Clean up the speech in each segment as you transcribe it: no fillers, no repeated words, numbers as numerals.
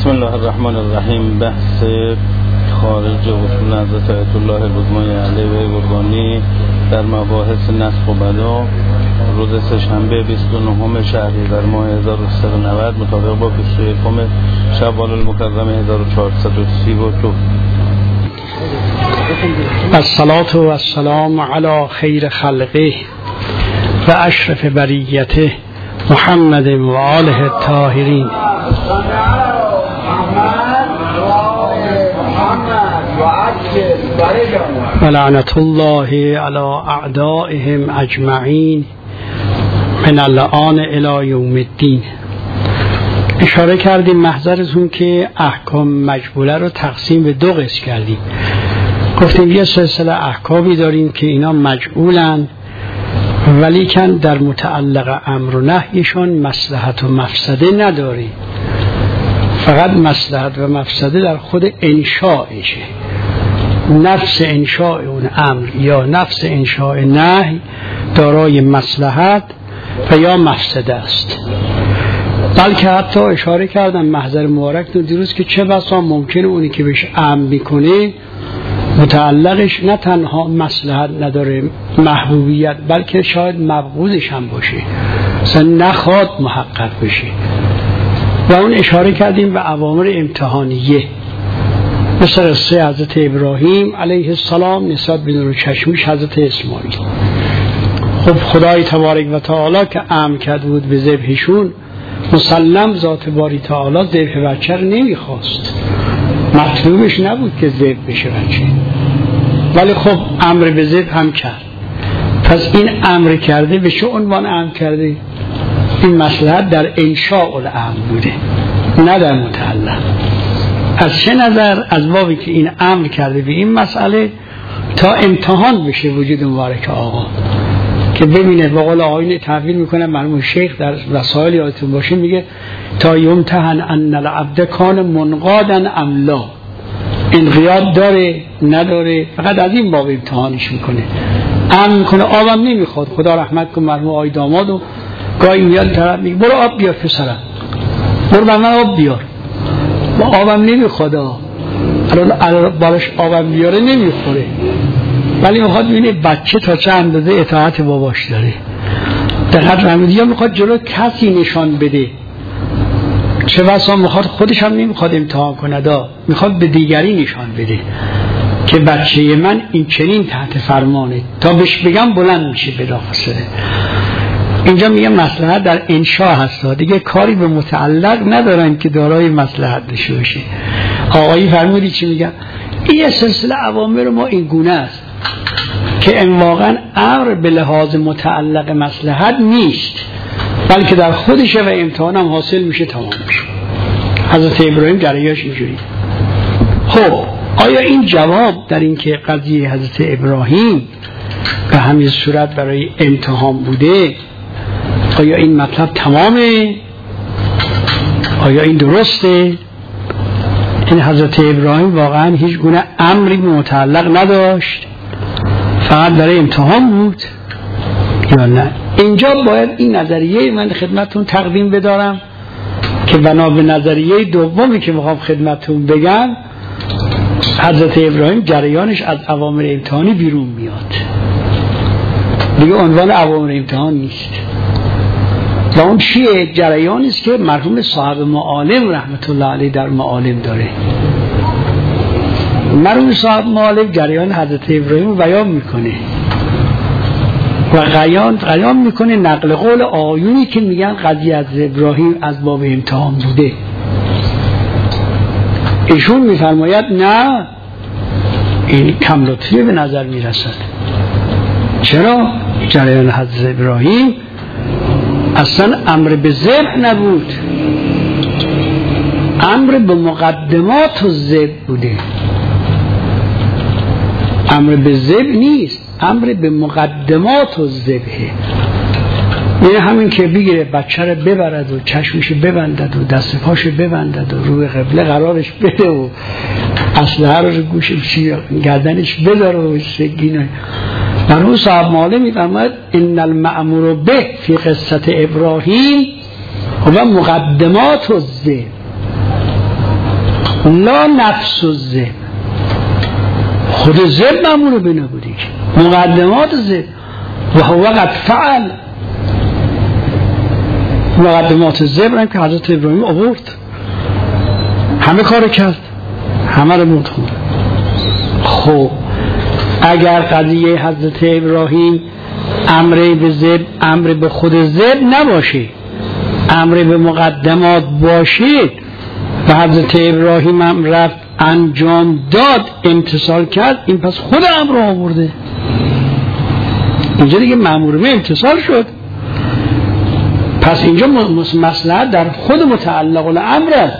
بسم الله الرحمن الرحیم. بحث خارج اصول حضرت آیت الله العظمی علیه قربانی در مباحث نسخ و بدا روز سه‌شنبه 29 شهریور ماه 1390 مطابق با 21 شوال المکرم 1432. الصلاة و السلام علی خیر خلقه و اشرف بریته محمد و آله الطاهرین. و لعنت الله علی اعدائهم اجمعین من الآن الی یوم الدین. اشاره کردیم محضرتون که احکام مجبوله رو تقسیم به دو قسم کردیم. گفتیم یه سلسله احکامی داریم که اینا مجعولن ولیکن در متعلق امر و نهیشون مصلحت و مفسده نداره، فقط مصلحت و مفسده در خود انشاءشه. نفس انشاء اون امر یا نفس انشاء نهی دارای مصلحت و یا مفسده است. بلکه حتی اشاره کردم محضر مبارک دیروز که چه بسا ممکنه اونی که بهش امر میکنه متعلقش نه تنها مصلحت نداره محبوبیت، بلکه شاید مبغوضش هم باشه، مثلا نخواد محقق بشه. و اون اشاره کردیم به اوامر امتحانیه، مثل قصه حضرت ابراهیم علیه السلام نسبت به نور چشمش حضرت اسماعیل. خب خدای تبارک و تعالی که امر کرده بود به ذبحشون، مسلم ذات باری تعالی ذبح بچه رو نمیخواست، مطلوبش نبود که ذبح بشه بچه، ولی خب امر به ذبح هم کرد. پس این امر کرده به چه عنوان امر کرده؟ این مصلحت در انشاء الامر بوده نه در متعلق. از چه نظر؟ از بابی که این امر کرده به این مسئله تا امتحان بشه وجود مبارک آقا، که ببینه. به قول آقایون تعبیر میکنه مرحوم شیخ در رسائل یادتون باشه میگه تا یمتحن ان العبد کان منقادا ام لا، انقیاد داره نداره، فقط از این باب امتحانش میکنه. امر میکنه آبم نمیخواد، خدا رحمت کن مرحوم آقای دامادو گاهی میاد طرف میگه برو آب بیار پسرم، برو بر من آب بیار، با آبم نمیخواد، الان بالاش آبم بیاره نمیخوره، ولی میخواد ببینه بچه تا چه اندازه اطاعت باباش داره. دقت فرمودید؟ یا میخواد جلو کسی نشان بده، چه بسا میخواد خودش هم نمیخواد امتحان کنه، میخواد به دیگری نشان بده که بچه من این چنین تحت فرمانه، تا بهش بگم بلند میشه بلافاصله. اینجا میگه مصلحت در انشاء هست، دیگه کاری به متعلق ندارن که دارای مصلحت داشته باشه. آقایی فرمودی چی میگن؟ این سلسله اوامر ما این گونه است که این واقعا امر به لحاظ متعلق مصلحت نیست، بلکه در خودشه و امتحان هم حاصل میشه، تمام میشه. حضرت ابراهیم جریاش اینجوری. خب آیا این جواب در این که قضیه حضرت ابراهیم به همین صورت برای امتحان بوده، آیا این مطلب تمامه؟ آیا این درسته؟ این حضرت ابراهیم واقعا هیچ گونه امری متعلق نداشت، فقط برای امتحان بود یا نه؟ اینجا باید این نظریه من خدمتون تقدیم بدارم که بنا به نظریه دومی که میخوام خدمتون بگم، حضرت ابراهیم جریانش از اوامر امتحانی بیرون میاد، دیگه عنوان اوامر امتحان نیست. و اون چیه؟ جریانی است که مرحوم صاحب معالم رحمت الله علیه در معالم داره. مرحوم صاحب معالم جریان حضرت ابراهیم بیان میکنه و بیان میکنه نقل قول آیونی که میگن قضیه از ابراهیم از باب امتحان بوده. ایشون میفرماید نه، این کم لطفیه به نظر میرسد. چرا؟ جریان حضرت ابراهیم اصلا امر به ذبح نبود، امر به مقدمات و ذبح بوده. امر به ذبح نیست، امر به مقدمات و ذبحه. یعنی همین که بگیره بچه رو ببرد و چشمش ببندد و دست پاش ببندد و روی قبله قرارش بده و اسلحه رو گوش گردنش بذاره و سگینه. مرحوم صاحب معالم میفرماید ان المأمور به فی قصه ابراهیم و مقدمات الذبح. لا نفس الذئب، خود ذئب مأمور به نبودی، مقدمات ذئب و هو قد فعل، مقدمات ذئب هم که حضرت ابراهیم آورد، همه کار کرد، همه رو مدخون. خب اگر قضیه حضرت ابراهیم امر به ذئب، امر به خود ذئب نباشه، امر به مقدمات باشه و حضرت ابراهیم هم رفت انجام داد، امتثال کرد، این پس خود امر رو آورده، اینجا دیگه مأمور به امتثال شد. پس اینجا مصلحت در خود متعلق الامر است،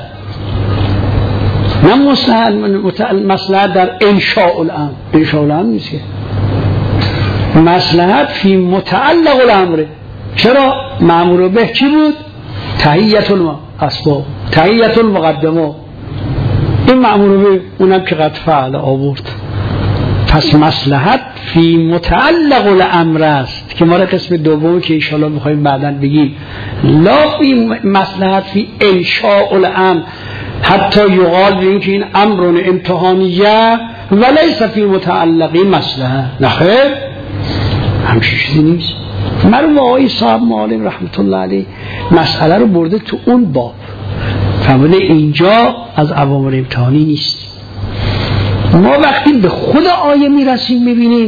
نه مصلحت در انشاء الامر. انشاء الامر نیست که، مصلحت فی متعلق الامر. چرا؟ مأمور به چی بود؟ تهیه الاسباب، تهیه المقدمات، این مأمور به اونم که قد فعل آورد. پس مصلحت فی متعلق الامر است که ما را قسم دومی که انشاءالله میخواییم بعداً بگیم، لا فی مصلحت فی انشاء الامر، حتی یقال به این که این امرون امتحانیه ولیس فی متعلقی مصلحه. نخیر، همچه چیزی نیست. مرحوم آقای صاحب معالم رحمت الله علیه مسئله رو برده تو اون باب، فرموده اینجا از اوامر امتحانی نیست. ما وقتی به خود آیه میرسیم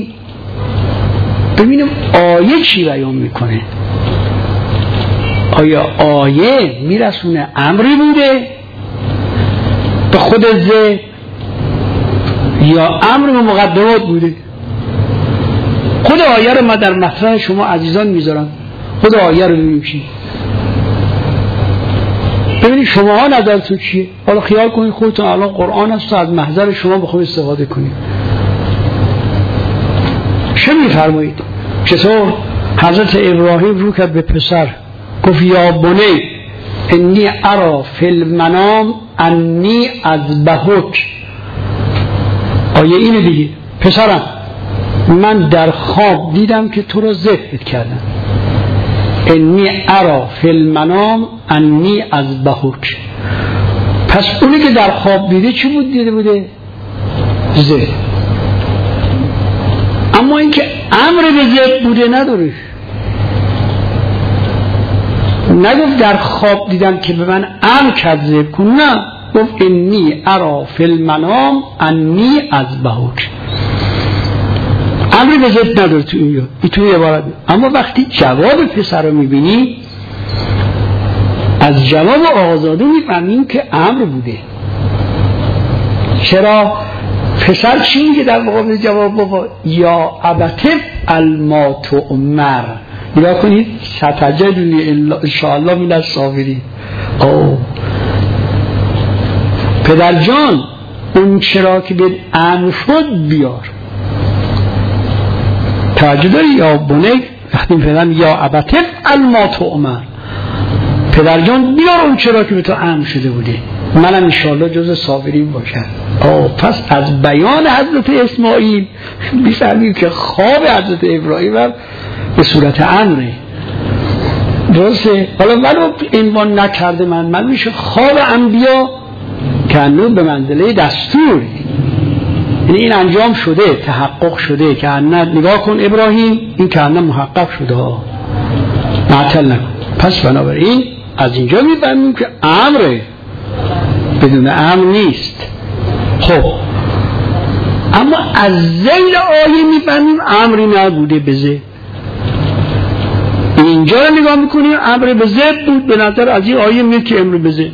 ببینیم آیه چی بیان میکنه. آیا آیه میرسونه امری بوده به خود ذهن یا امر به مقدمات بوده؟ خود آیه رو من در مطرح شما عزیزان میذارم، خود آیه رو ببینیم چی. ببینید شما ها نظرتون چیه؟ حالا خیال کنید خودتون الان قرآن هست و از محضر شما بخواید استفاده کنید. چه میفرمایید؟ چطور حضرت ابراهیم رو کرد به پسر، گفت یا بنی انی ارا فی المنام انی اذبحک. آیه اینه دیگه، پسرم من در خواب دیدم که تو رو ذبح کردم. انی ارا فی المنام انی اذبحک. پس اونی که در خواب دیده چی بود؟ دیده بوده ذبح. اما این که امر به ذبح بوده نداره، نگفت در خواب دیدم که به من امر کرد ذبح کن، نه، گفت انی ارا فی المنام انی اذبحک. امر به ذبح نداره تو اینجا، این عبارت. اما وقتی جواب پسر رو میبینی، از جواب آقازاده میفهمیم که امر بوده. چرا؟ پسر چی میگه در مقابل جواب بابا؟ یا ابتف الما تؤمر. نگاه کنید، ستجدنی ان شاء الله من الصابرین. پدر جان اون چرا که به امر شد بیار. توجه داری؟ یا بنی، وقتی پدرم یا ابتف الما تؤمر، پدر جان بیار اون چرا که به تو امر شده بوده، منم انشاءالله جز صابرین باشم. پس از بیان حضرت اسماعیل می‌فهمیم که خواب حضرت ابراهیم هم به صورت امره. درسته؟ حالا منو عنوان نکرده، من میشه خواب انبیا که انو به منزله دستور، یعنی این انجام شده، تحقق شده که نگاه کن ابراهیم، این که محقق شده، معطل نکن. پس بنابراین از اینجا می‌فهمیم که امره، بدون امر نیست. خب اما از ذیل آیه می‌فهمیم امری نبوده به ذهن. اینجا رو نگاه می‌کنیم امر به ذهن بود، به نظر از این آیه میاد که امر به ذهن.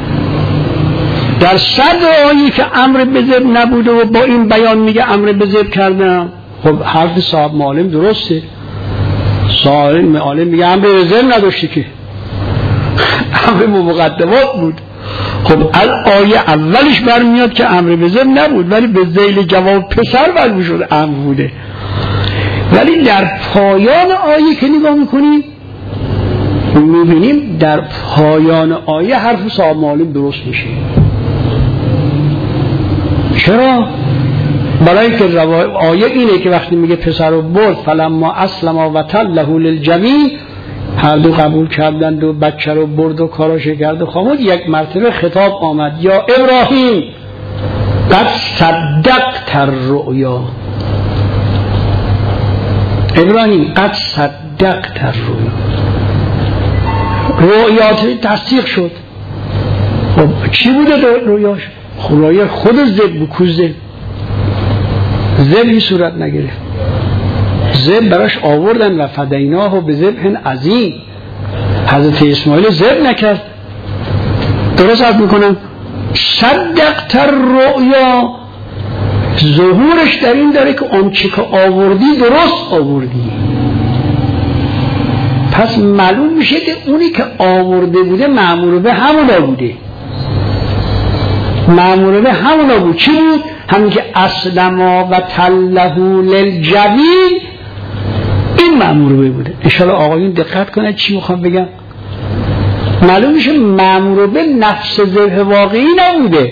در صدر آیه که امر به ذهن نبوده و با این بیان میگه امر به ذهن کردم. خب حرف صاحب معالم درسته، صاحب معالم میگه امر به ذهن نداشته که، امر به مقدمات بود. خب آیه اولش برمیاد که امر به ذهن نبود، ولی به ذیل جواب پسر برمی شد امر بوده. ولی در پایان آیه که نگاه میکنیم میبینیم در پایان آیه حرف صاحب معالم درست میشه. چرا؟ برای که آیه اینه که وقتی میگه پسر رو برد فلما اسلم و تله للجبین، هر دو قبول کردند و بچه رو برد و کاراش کرد و خامد. یک مرتبه خطاب آمد یا ابراهیم قد صدقت الرؤیا، ابراهیم قد صدقت الرؤیا، رؤیات تصدیق شد. خب چی بوده رؤیاش؟ رؤیا خود ذبح کوزه ذبحی صورت نگیره، ذبح براش آوردن و فدیناه به ذبح عظیم. حضرت اسماعیل ذبح نکرد. درست عرض میکنم صدقت الرؤیا ظهورش در این داره که آنچه که آوردی درست آوردی. پس معلوم میشه که اونی که آورده بوده مأمور به همونا بوده، مأمور به همونا بود. چی بود؟ همین که اسلما و تله للجبین، این مأمور به بوده. انشاءالله آقایون دقت کنید چی میخوام بگم. معلوم میشه مأمور به نفس ذبح واقعی نبوده،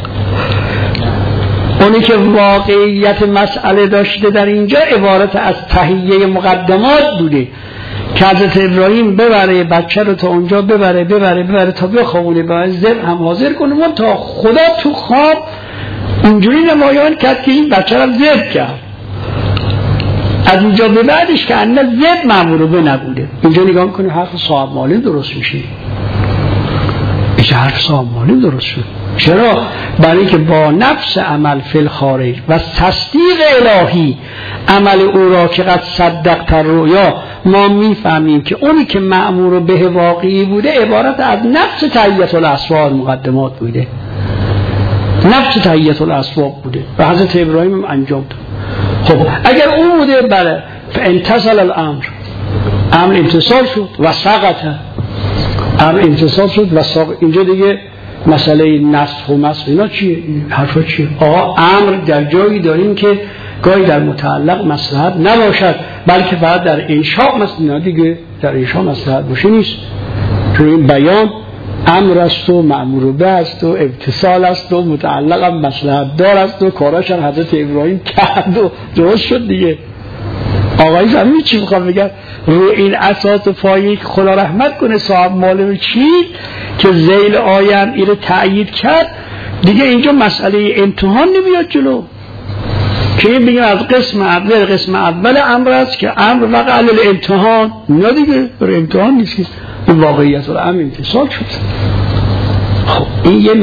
اونی که واقعیت مسئله داشته در اینجا عبارت از تهیه مقدمات بوده که حضرت ابراهیم ببره بچه رو تا اونجا ببره تا بخوابونه باید ذبح هم حاضر کنه تا خدا تو خواب اینجوری نمایان کرد که این بچه رو ذبح کرد. از اینجا به بعدش که انه ذبح مأمور به نبوده. اینجا نگاه کنه حرف صاحب معلم درست میشه. اینجا حرف صاحب معلم درست شد. چرا؟ برای که با نفس عمل فی الخارج و تصدیق الهی عمل او را که قد صدقت الرؤیا ما میفهمیم که اونی که مأمور به واقعی بوده عبارت از نفس تهیه الاسباب مقدمات بوده، نفس تهیه الاسباب بوده و حضرت ابراهیم هم انجام داد. خب اگر اون بوده بله فانتصل الامر، امر امتصال شد و سقط، امر امتصال شد و سقط. اینجا دیگه مسئله نسخ و مسخ اینا چیه؟ حرفا چیه؟ آقا امر در جایی داریم که گاهی در متعلق مصلحت نباشد بلکه فقط در انشاء مصلحت، دیگه در انشاء مصلحت باشه نیست. چون این بیان امر است و مأمور به است و اتصال است و متعلق هم مصلحت دار است و کاراش هم حضرت ابراهیم کرد و درست شد دیگه. آقایی فهمید چی میخوام بگم؟ رو این اساس و پایه که خدا رحمت کنه صاحب معلم چی که ذیل آیم ایره تأیید کرد دیگه. اینجا مسئله امتحان نمیاد جلو که این بگیم از قسم اول امر است که امر وقع الامتحان، نه دیگه برای امتحان نیست که این واقعیت رو امر امتصال شد. خب این یه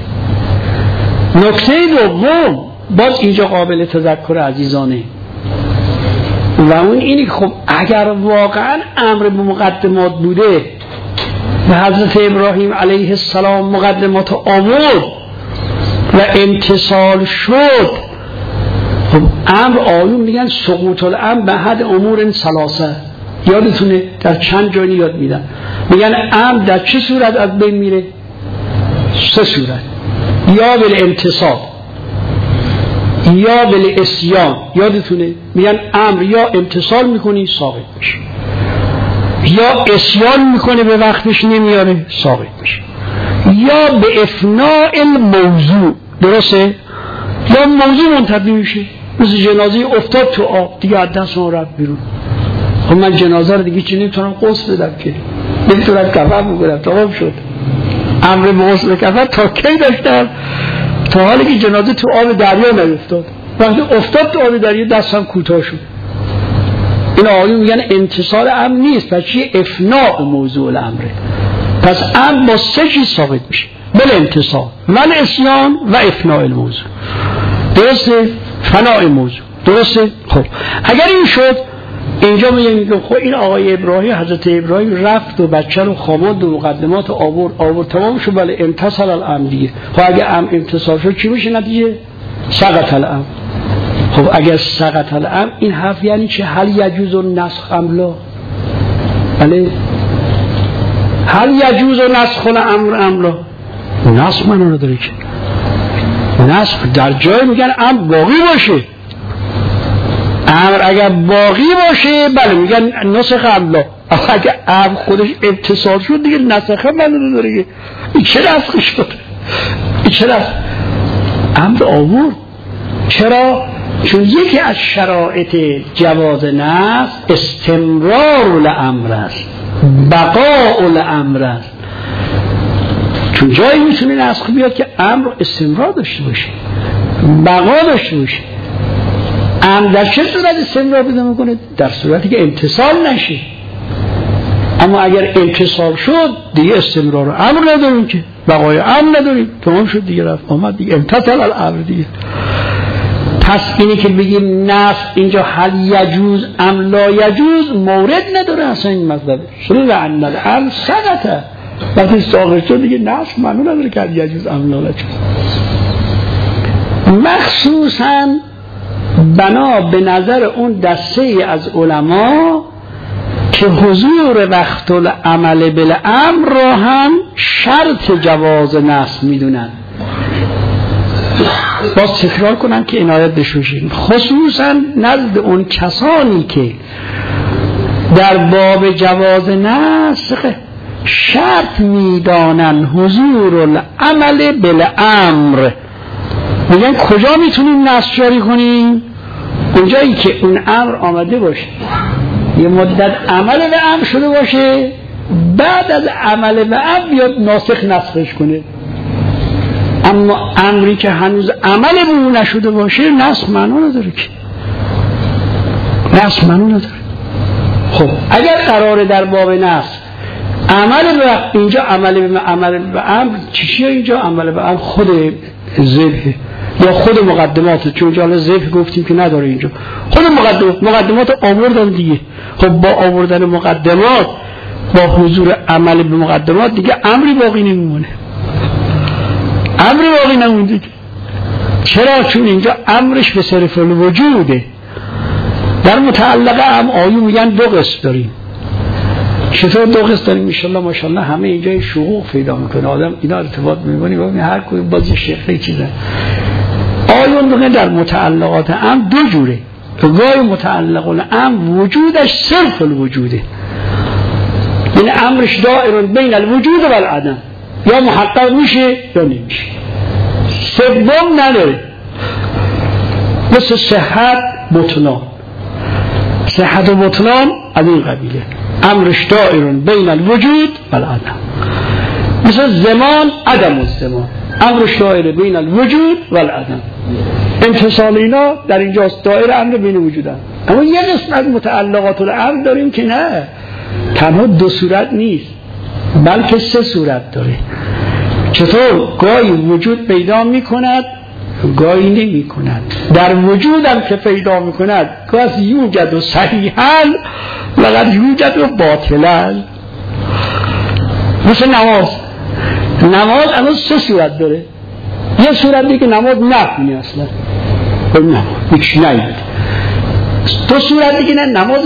نکته دوم باز اینجا قابل تذکر عزیزانه و اون اینی که خب اگر واقعا امر به مقدمات بوده و حضرت ابراهیم علیه السلام مقدمات آورد و امتصال شد، خب امر آیون میگن سقوط الامر به حد امور ثلاثه. یادتونه در چند جایی یاد میدن میگن امر در چه صورت از بین میره؟ سه صورت، یا بالامتصال یا بالعصیان. یادتونه میگن امر یا امتصال میکنی ثابت میشه یا عصیان میکنه به وقتش نمیاره ثابت میشه یا به افناء الموضوع، درسته؟ یا موضوع منتفی میشه. مثل جنازه افتاد تو آب دیگه از دست ما رفت بیرون. خب من جنازه رو دیگه چی نمیتونم غسل بدم که نمیتونم کفن بگیرم، تمام شد. امر به غسل کفن تا کی داشتم؟ تا حالی که جنازه تو آب دریا نیفتاد. وقتی افتاد تو آب دریا دستم کوتاه شد. این آقایون میگن انتصال امر نیست، پس چیه؟ افناء موضوع الامره. پس امر با سه چیز ثابت میشه، بل انتصال و العصیان و افناء الموضوع. درسته؟ فناء موضوع. درسته؟ خب اگر این شد اینجا میگم خب این آقای ابراهیم، حضرت ابراهیم رفت و بچه رو خواند و مقدمات آورد تمام شد، ولی امتصال الامر دیگه. خب اگه امر امتصال شد چی میشه نتیجه؟ سقط الامر. خب اگر سقط الامر این حرف یعنی چه؟ هل یجوز النسخ ام لا؟ بله هل یجوز نسخ الامر ام لا؟ نسخ منو نداره که. نسخ در جای میگن امر باقی باشه. امر اگر باقی باشه بله میگن نسخ ام لا. اگر امر خودش اتصال شد دیگه نسخ منو نداره که. این چه نسخ شد؟ این چه نسخ؟ امر آورد. چرا؟ چون یکی از شرایط جواز نسخ استمرار الامر است، بقاء الامر است، چون جایی میتونه نسخ بیاد که امر استمرار داشته باشه، بقا داشته باشه. امر در چه صورت استمرار پیدا میکنه؟ در صورتی که امتصال نشه. اما اگر امتصال شد دیگه استمرار امر نداریم، که بقای امر نداریم، تمام شد دیگه، رفت آمد دیگه، امتصال الامر دیگه. پس اینی که بگیم نسخ اینجا هل یجوز ام لا یجوز مورد نداره اصلا این مطلب. شروع ان الامر سقطه، وقتی ساقط شد دیگه نسخ معنی نداره که هل یجوز ام لا یجوز. مخصوصا بنا به نظر اون دسته از علما که حضور وقت العمل بالامر را هم شرط جواز نسخ میدونن. باز تکرار کنم که عنایت بشوشیم، خصوصا نزد اون کسانی که در باب جواز نسخ شرط میدانن حضور العمل بالامر. میگن کجا میتونیم نسخ جاری کنیم؟ اونجایی که اون امر آمده باشه، یه مدت عمل به امر شده باشه، بعد از عمل به امر بیاد ناسخ نسخش کنه. اما امری که هنوز عمل به اون نشده باشه نسخ معنا نداره، که نسخ معنا نداره. خب اگر قراره در باب نسخ عمل به اینجا عمل به امر چیه؟ اینجا عمل به امر خود ذبح یا خود مقدمات، چون جاله ذبح گفتیم که نداره اینجا، خود مقدمات آوردن دیگه. خب با آوردن مقدمات، با حضور عمل به مقدمات دیگه امری باقی نمیمونه، امری باقی نمونده. چرا؟ چون اینجا امرش به صرف الوجوده. در متعلقه هم آیو میگن دو قسم داریم. چطور دو قسم داریم؟ انشالله ماشاءالله همه اینجا شقوق پیدا میکنه آدم، اینا ارتباط میکنی ببین هر کوی بازی شیخی چیزه. آیون دیگه در متعلقات هم دو جوره. گاهی متعلق الامر وجودش صرف الوجوده، این امرش دائر بین الوجود و العدم، یا محقق میشه یا نمیشه، سوم نداره. مثل صحت بطلان، صحت و بطلان از این قبیله، امرش دائر بین الوجود و العدم. مثل زمان، عدم الزمان، امرش دائر بین الوجود و العدم. امتصال اینا در اینجاست، دائر امر بین وجود هم. اما یه قسمت متعلقات الامر داریم که نه، تنها دو صورت نیست بلکه سه صورت داره. چطور؟ گاهی وجود پیدا میکند، گاهی نمی کند. در وجود هم که پیدا میکند گاهی یوجد و صحیحاً وقت یوجد و باطلاً. مثل نماز اما سه صورت داره. یه صورت دیگه که نماز نخونی اصلا، هیچ نهید. دو صورت دیگه نه،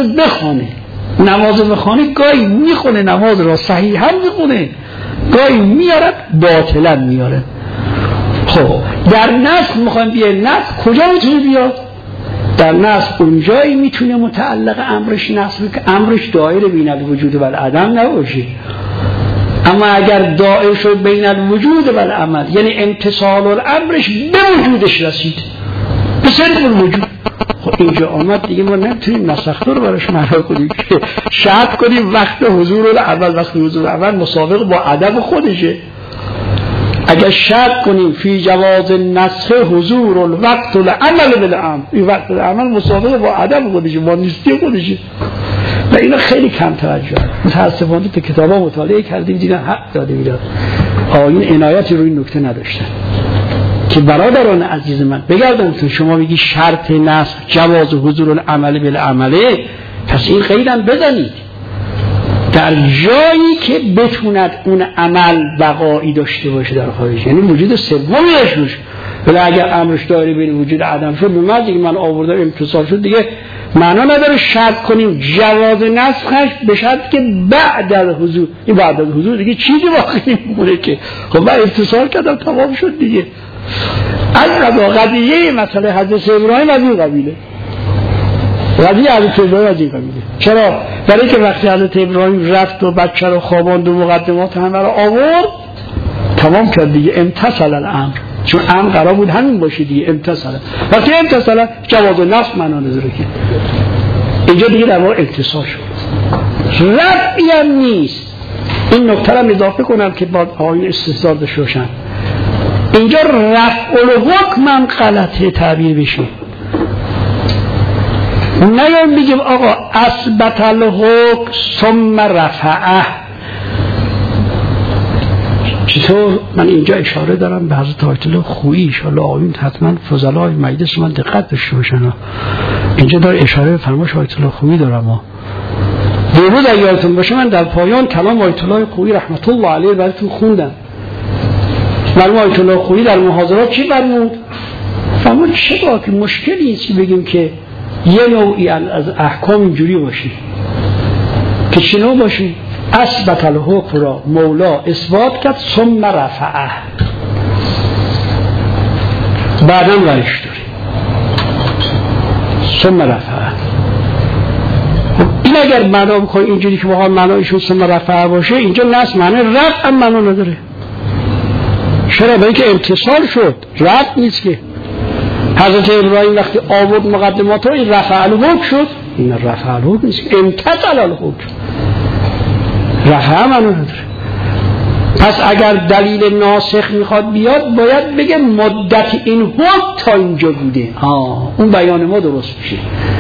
نماز بخونه گاهی میخونه نماز را صحیحاً میخونه، گاهی میارد باطلاً میاره. خب در نسخ میخوایم بیایم، نسخ کجا میتونه بیاد؟ در نسخ اونجایی میتونه متعلق امرش نسخ که امرش دائر بین الوجود و العدم نباشه. اما اگر دائر شد بین الوجود و العمل، یعنی امتصال الامرش به وجودش رسید، به صرف الوجود، خب اینجا آمد دیگه ما نمیتونیم نسخته رو براش معنا کنیم که شرط کنیم وقت حضور العمل، وقت حضور العمل مسابق با عدم خودشه. اگر شرط کنیم فی جواز نسخ حضور الوقت العمل بالامر، این وقت العمل مسابقه با عدم خودشه، با نیستی خودشه. و اینا خیلی کم توجه هست. متاسفانه تو کتابا مطالعه کردیم دیدن حق داده میداد آیین عنایتی روی نکته نداشتن. که برادران عزیز من بگردم تو شما بگی شرط نسخ جواز حضور العمل بالعمله، پس این قیدم بزنید در جایی که بتوند اون عمل بقایی داشته باشه در خارج، یعنی وجود سومی داشته باشه. ولی اگر امرش داره بین وجود عدم شد، به دیگه من آوردم امتصال شد، دیگه معنا نداره شرط کنیم جواز نسخش به شرط که بعد از حضور. این بعد از حضور دیگه چیزی واقعی نمیمونه که خب من امتصال کردم تمام شد دیگه. از قضیه مسئله حضرت ابراهیم از این قبیله، قضیه حضرت ابراهیم از این قبیله. چرا؟ برای که وقتی حضرت ابراهیم رفت و بچه رو خواباند و مقدمات همه رو آورد، تمام کرد دیگه، امتصل الامر، چون امر قرار بود همین باشه دیگه، امتصل. وقتی امتصل جواز نفس معنا نداره که اینجا دیگه در واقع اتصال شد. رفعی هم نیست. این نکته را اضافه کنم که با آیین استثار داشته باشن. اینجا رفع الحکم هم غلطه تعبیر بشه. نیایم بگیم آقا اثبت الحکم ثم رفعه. چطور؟ من اینجا اشاره دارم به حضرت آیت الله خویی، انشاءالله آیین حتما فضلای مجلس من دقت داشته باشن. اینجا داره اشاره به فرمایش آیت الله خویی دارم. دیروز اگه یادتون باشه من در پایان کلام آیت الله خویی رحمت الله علیه براتون خوندم. مرحوم آیت الله خویی در محاضرات چی فرمود؟ فرمود چرا که مشکلی نیست بگیم که یه نوعی از احکام اینجوری باشی که چنو باشی؟ اثبت الحکم را مولا اثبات کرد ثم رفعه، بعداً ورش داری ثم رفعه. این اگر معنا بکنی اینجوری که بخواه معنایشون ثم رفعه باشه، اینجا نص معنی رفع هم معنا نداره. چرا؟ به اینکه امتصال شد، رفع نیست که. حضرت ابراهیم وقتی آورد مقدمات رو، این رفع الحکم شد. این رفع الحکم نیست، امتثل الحکم. رفع هم معنا نداره. پس اگر دلیل ناسخ میخواد بیاد، باید بگه مدت این حکم تا اینجا بوده. اون بیان ما درست میشه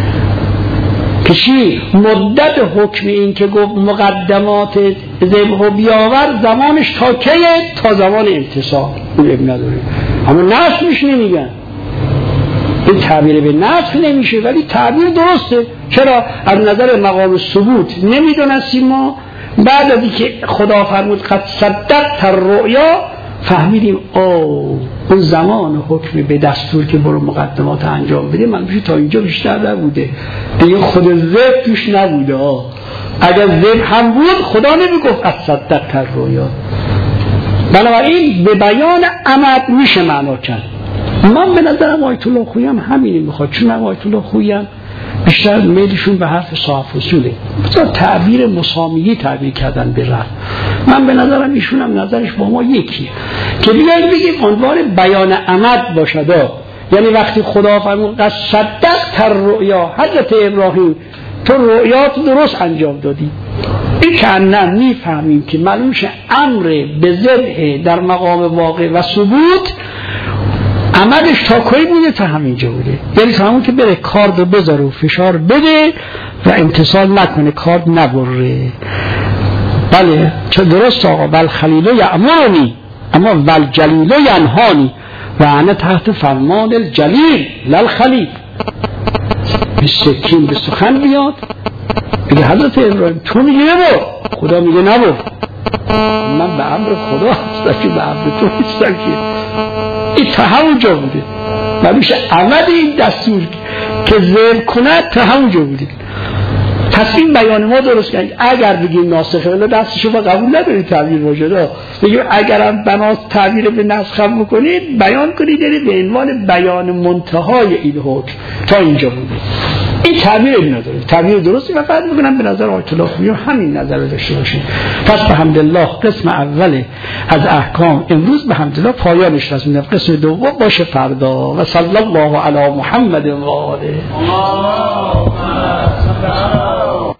که چی؟ مدت حکم این که گفت مقدمات ذبح و بیاور زمانش تا کیه؟ تا زمان امتصال. اون اب نداره. اما نسخ میشه نمیگن. این تعبیر به نسخ نمیشه، ولی تعبیر درسته. چرا؟ از نظر مقام ثبوت نمیدونستیم ما. بعد از اینکه خدا فرمود قد صدقت الرؤیا، فهمیدیم اون زمان حکم به دستور که برو مقدمات انجام بده من بشه تا اینجا بیشتر نبوده دیگه، خود ذبح توش نبوده. اگر ذبح هم بود خدا نمیگفت قد صدقت الرؤیا. بنابراین به بیان عمد میشه معنا کرد. من به نظرم آیت الله خویی هم همینی میخواد، چون آیت الله خویی هم بیشتر میلشون به حرف صاحب اصوله، مثلا تعبیر مسامیه تعبیر کردن به رفع. من به نظرم ایشون هم نظرش با ما یکیه که بگیم عنوان بیان عمد باشد. یعنی وقتی خدا فرمود قد صدقت الرؤیا، حضرت ابراهیم تو رؤیات درست انجام دادی، این که نه میفهمیم که معلومش امر به ذبح در مقام واقع و ثبوت عمدش تا کوی بوده، تا همینجا بوده. یعنی تا همون که بره کارد رو بذاره و فشار بده و امتصال نکنه، کارد نبره. بله چه درست آقا، بل خلیل یأمرنی اما ول جلیل ینهانی و انا تحت فرمان الجلیل للخلیل. به سکین به سخن بیاد بگه حضرت ابراهیم تو میگه نبر، خدا میگه نبر. من به امر خدا هستم که به امر تو نیستم که. این تا همونجا بوده، معلومش عمد این دستور که ذبح کند تا همونجا بوده. پس این بیان ما درست کنید. اگر بگیم ناسخه ولی دستشو با قبول ندارید تعبیر باشه، بگیم اگرم بناس تعبیر به نسخ بکنید بیان کنید یعنی به عنوان بیان منتهای این حکم تا اینجا بوده. این تعبیر این نداره، تعبیر درستی و بعد میگم به نظر آیت الله خویی همین نظر داشته باشید. پس به حمدالله قسم اول از احکام امروز به حمدالله پایانش رسیدیم. قسم دوم باشه فردا. و صلی الله علی محمد و آله.